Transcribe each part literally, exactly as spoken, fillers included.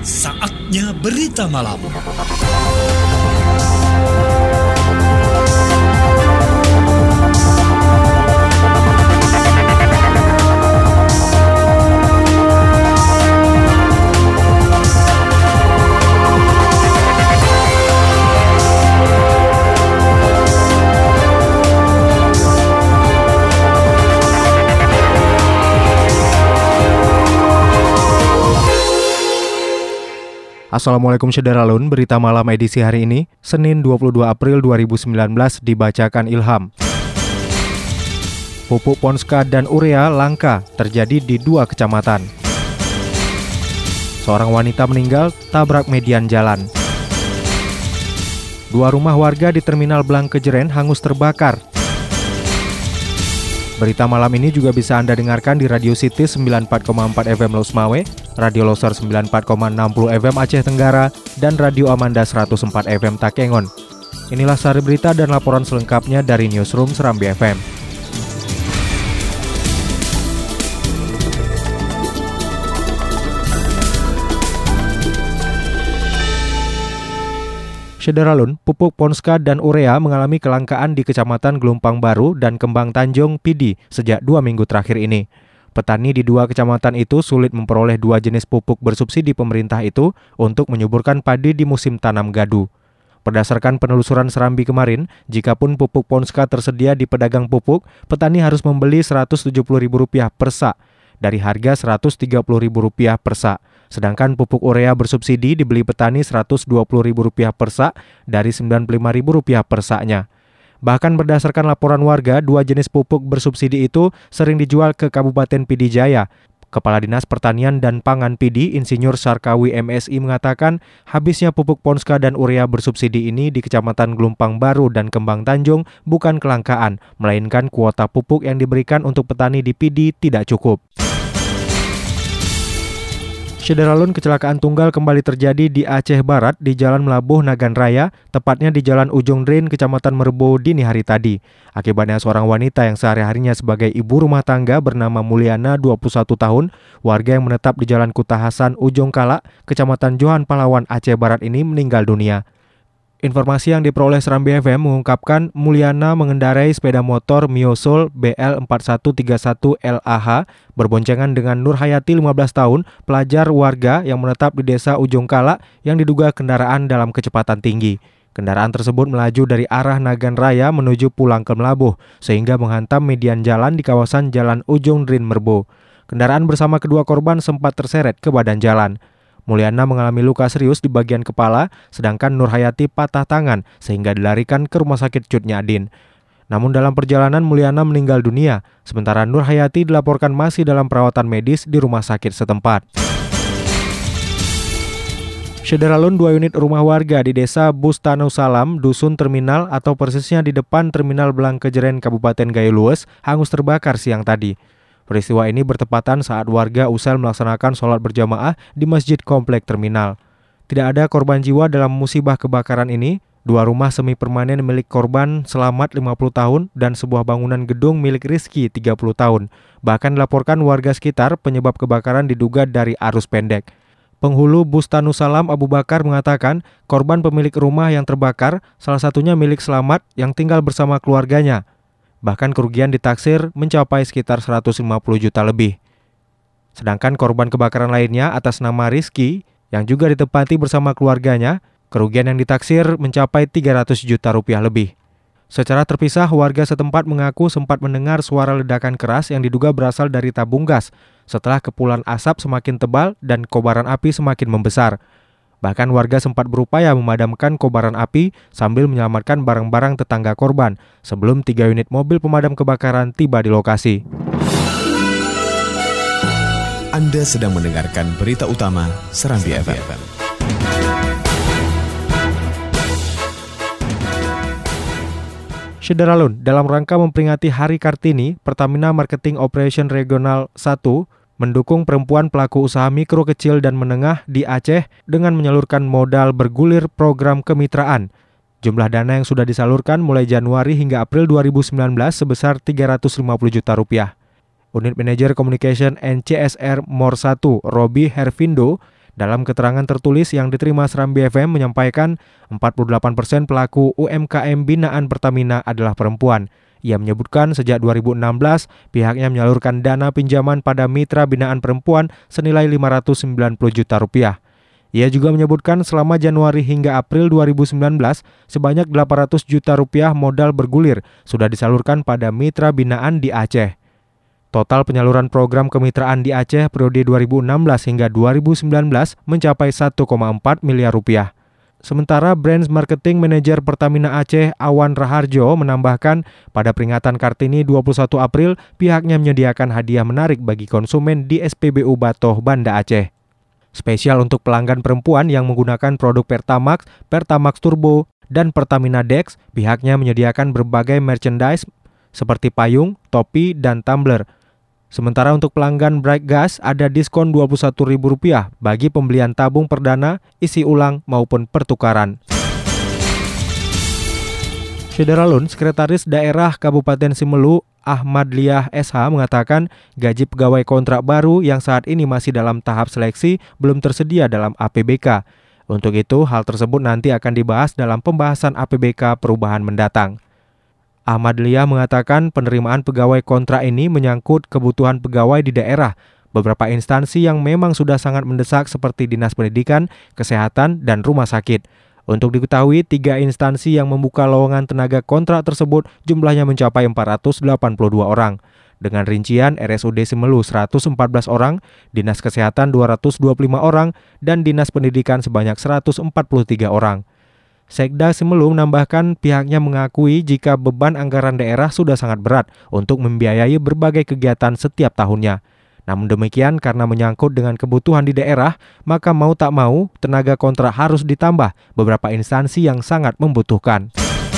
Saatnya Berita Malam. Assalamualaikum Syederalun, berita malam edisi hari ini, Senin dua puluh dua April dua ribu sembilan belas dibacakan Ilham. Pupuk Ponska dan urea langka terjadi di dua kecamatan. Seorang wanita meninggal tabrak median jalan. Dua rumah warga di Terminal Blang Kejeren hangus terbakar. Berita malam ini juga bisa Anda dengarkan di Radio City sembilan puluh empat koma empat F M Losmawe, Radio Loser sembilan puluh empat koma enam puluh F M Aceh Tenggara, dan Radio Amanda seratus empat F M Takengon. Inilah sari berita dan laporan selengkapnya dari Newsroom Serambi F M. Syederalun, pupuk Ponska dan urea mengalami kelangkaan di Kecamatan Gelumpang Baru dan Kembang Tanjung, P D, sejak dua minggu terakhir ini. Petani di dua kecamatan itu sulit memperoleh dua jenis pupuk bersubsidi pemerintah itu untuk menyuburkan padi di musim tanam gadu. Berdasarkan penelusuran Serambi kemarin, jikapun pupuk Ponska tersedia di pedagang pupuk, petani harus membeli seratus tujuh puluh ribu rupiah per sak dari harga seratus tiga puluh ribu rupiah per sak. Sedangkan pupuk urea bersubsidi dibeli petani seratus dua puluh ribu rupiah per sak dari sembilan puluh lima ribu rupiah per saknya. Bahkan berdasarkan laporan warga, dua jenis pupuk bersubsidi itu sering dijual ke Kabupaten P D Jaya. Kepala Dinas Pertanian dan Pangan P D, Insinyur Sarkawi M Si mengatakan, habisnya pupuk Ponska dan urea bersubsidi ini di Kecamatan Gelumpang Baru dan Kembang Tanjung bukan kelangkaan, melainkan kuota pupuk yang diberikan untuk petani di P D tidak cukup. Syederalun, kecelakaan tunggal kembali terjadi di Aceh Barat di Jalan Melabuh Nagan Raya, tepatnya di Jalan Ujung Drin, Kecamatan Merbo dini hari tadi. Akibatnya seorang wanita yang sehari-harinya sebagai ibu rumah tangga bernama Mulyana, dua puluh satu tahun, warga yang menetap di Jalan Kutahasan Ujung Kalak, Kecamatan Johan Palawan, Aceh Barat ini meninggal dunia. Informasi yang diperoleh Serambi F M mengungkapkan Mulyana mengendarai sepeda motor Mio-Soul B L empat satu tiga satu L A H berboncengan dengan Nur Hayati lima belas tahun, pelajar warga yang menetap di Desa Ujung Kalak yang diduga kendaraan dalam kecepatan tinggi. Kendaraan tersebut melaju dari arah Nagan Raya menuju pulang ke Melabuh sehingga menghantam median jalan di kawasan Jalan Ujung Drin Merbo. Kendaraan bersama kedua korban sempat terseret ke badan jalan. Mulyana mengalami luka serius di bagian kepala, sedangkan Nur Hayati patah tangan sehingga dilarikan ke Rumah Sakit Cut Nyadin. Namun dalam perjalanan Mulyana meninggal dunia, sementara Nur Hayati dilaporkan masih dalam perawatan medis di rumah sakit setempat. Syederalun, dua unit rumah warga di Desa Bustanu Salam, Dusun Terminal atau persisnya di depan Terminal Blang Kejeren, Kabupaten Gayo Lues, hangus terbakar siang tadi. Peristiwa ini bertepatan saat warga usai melaksanakan sholat berjamaah di Masjid Komplek Terminal. Tidak ada korban jiwa dalam musibah kebakaran ini. Dua rumah semi permanen milik korban selamat lima puluh tahun dan sebuah bangunan gedung milik Rizky tiga puluh tahun. Bahkan dilaporkan warga sekitar penyebab kebakaran diduga dari arus pendek. Penghulu Bustanu Salam Abu Bakar mengatakan korban pemilik rumah yang terbakar salah satunya milik Selamat yang tinggal bersama keluarganya. Bahkan kerugian ditaksir mencapai sekitar seratus lima puluh juta lebih. Sedangkan korban kebakaran lainnya atas nama Rizky yang juga ditempati bersama keluarganya, kerugian yang ditaksir mencapai tiga ratus juta rupiah lebih. Secara terpisah, warga setempat mengaku sempat mendengar suara ledakan keras yang diduga berasal dari tabung gas setelah kepulan asap semakin tebal dan kobaran api semakin membesar. Bahkan warga sempat berupaya memadamkan kobaran api sambil menyelamatkan barang-barang tetangga korban sebelum tiga unit mobil pemadam kebakaran tiba di lokasi. Anda sedang mendengarkan berita utama Serambi F M. Syederalun, dalam rangka memperingati Hari Kartini, Pertamina Marketing Operation Regional satu mendukung perempuan pelaku usaha mikro, kecil, dan menengah di Aceh dengan menyalurkan modal bergulir program kemitraan. Jumlah dana yang sudah disalurkan mulai Januari hingga April dua ribu sembilan belas sebesar tiga ratus lima puluh juta rupiah. Unit Manajer Communication and C S R Mor satu, Robi Hervindo, Dalam keterangan tertulis yang diterima Serambi F M menyampaikan empat puluh delapan persen pelaku U M K M binaan Pertamina adalah perempuan. Ia menyebutkan sejak dua ribu enam belas pihaknya menyalurkan dana pinjaman pada mitra binaan perempuan senilai lima ratus sembilan puluh juta rupiah. Ia juga menyebutkan selama Januari hingga April dua ribu sembilan belas sebanyak delapan ratus juta rupiah modal bergulir sudah disalurkan pada mitra binaan di Aceh. Total penyaluran program kemitraan di Aceh periode dua ribu enam belas hingga dua ribu sembilan belas mencapai satu koma empat miliar rupiah. Sementara Branch Marketing Manager Pertamina Aceh Awan Raharjo menambahkan pada peringatan Kartini dua puluh satu April pihaknya menyediakan hadiah menarik bagi konsumen di S P B U Batoh Banda Aceh. Spesial untuk pelanggan perempuan yang menggunakan produk Pertamax, Pertamax Turbo, dan Pertamina Dex, pihaknya menyediakan berbagai merchandise seperti payung, topi, dan tumbler. Sementara untuk pelanggan Bright Gas ada diskon dua puluh satu ribu rupiah bagi pembelian tabung perdana, isi ulang, maupun pertukaran. Syederalun, Sekretaris Daerah Kabupaten Simelu, Ahmad Liah S H mengatakan gaji pegawai kontrak baru yang saat ini masih dalam tahap seleksi belum tersedia dalam A P B K. Untuk itu, hal tersebut nanti akan dibahas dalam pembahasan A P B K perubahan mendatang. Ahmad Liah mengatakan penerimaan pegawai kontrak ini menyangkut kebutuhan pegawai di daerah. Beberapa instansi yang memang sudah sangat mendesak seperti Dinas Pendidikan, Kesehatan, dan Rumah Sakit. Untuk diketahui, tiga instansi yang membuka lowongan tenaga kontrak tersebut jumlahnya mencapai empat ratus delapan puluh dua orang. Dengan rincian R S U D Simelu seratus empat belas orang, Dinas Kesehatan dua ratus dua puluh lima orang, dan Dinas Pendidikan sebanyak seratus empat puluh tiga orang. Sekda Simelu menambahkan pihaknya mengakui jika beban anggaran daerah sudah sangat berat untuk membiayai berbagai kegiatan setiap tahunnya. Namun demikian, karena menyangkut dengan kebutuhan di daerah, maka mau tak mau tenaga kontrak harus ditambah beberapa instansi yang sangat membutuhkan.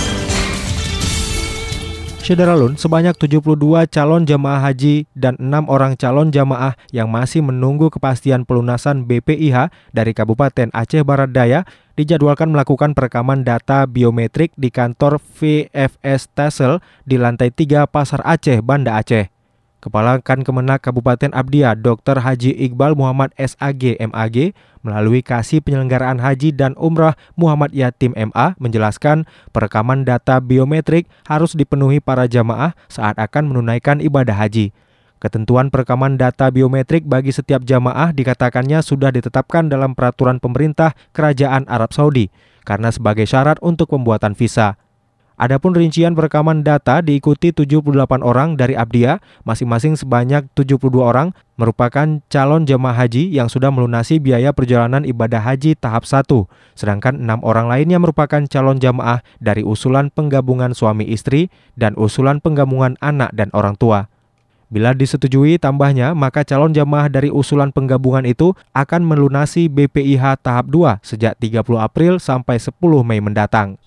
Syederalun, sebanyak tujuh puluh dua calon jamaah haji dan enam orang calon jamaah yang masih menunggu kepastian pelunasan B P I H dari Kabupaten Aceh Barat Daya dijadwalkan melakukan perekaman data biometrik di kantor V F S Tassel di lantai tiga Pasar Aceh, Banda Aceh. Kepala Kan Kemenak Kabupaten Abdia, Doktor Haji Iqbal Muhammad S A G M A G, melalui Kasih Penyelenggaraan Haji dan Umrah Muhammad Yatim M A menjelaskan perekaman data biometrik harus dipenuhi para jamaah saat akan menunaikan ibadah haji. Ketentuan perekaman data biometrik bagi setiap jamaah dikatakannya sudah ditetapkan dalam peraturan pemerintah Kerajaan Arab Saudi karena sebagai syarat untuk pembuatan visa. Adapun rincian perekaman data diikuti tujuh puluh delapan orang dari Abdia, masing-masing sebanyak tujuh puluh dua orang merupakan calon jemaah haji yang sudah melunasi biaya perjalanan ibadah haji tahap satu, sedangkan enam orang lainnya merupakan calon jemaah dari usulan penggabungan suami istri dan usulan penggabungan anak dan orang tua. Bila disetujui tambahnya, maka calon jemaah dari usulan penggabungan itu akan melunasi B P I H tahap dua sejak tiga puluh April sampai sepuluh Mei mendatang.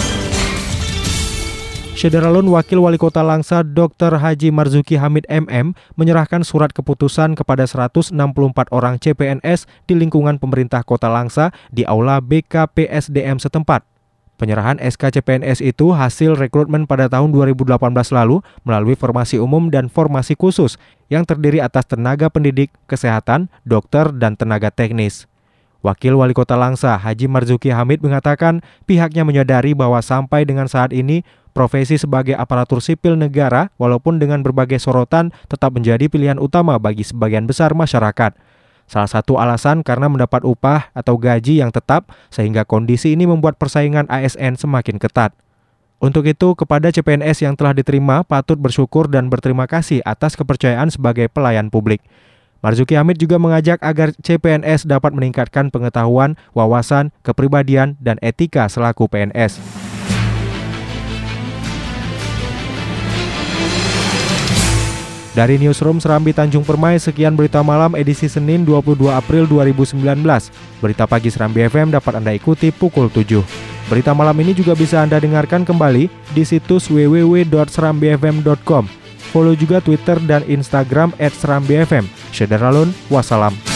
Syederalun, Wakil Wali Kota Langsa Doktor Haji Marzuki Hamid M M menyerahkan surat keputusan kepada seratus enam puluh empat orang C P N S di lingkungan pemerintah Kota Langsa di Aula B K P S D M setempat. Penyerahan S K C P N S itu hasil rekrutmen pada tahun dua ribu delapan belas lalu melalui formasi umum dan formasi khusus yang terdiri atas tenaga pendidik, kesehatan, dokter, dan tenaga teknis. Wakil Wali Kota Langsa Haji Marzuki Hamid mengatakan pihaknya menyadari bahwa sampai dengan saat ini profesi sebagai aparatur sipil negara walaupun dengan berbagai sorotan tetap menjadi pilihan utama bagi sebagian besar masyarakat. Salah satu alasan karena mendapat upah atau gaji yang tetap sehingga kondisi ini membuat persaingan A S N semakin ketat. Untuk itu, kepada C P N S yang telah diterima patut bersyukur dan berterima kasih atas kepercayaan sebagai pelayan publik. Marzuki Hamid juga mengajak agar C P N S dapat meningkatkan pengetahuan, wawasan, kepribadian, dan etika selaku P N S. Dari Newsroom Serambi Tanjung Permai, sekian berita malam edisi Senin dua puluh dua April dua ribu sembilan belas. Berita pagi Serambi F M dapat Anda ikuti pukul tujuh. Berita malam ini juga bisa Anda dengarkan kembali di situs w w w dot serambi f m dot com. Follow juga Twitter dan Instagram et serambi f m. Syederalun, wassalam.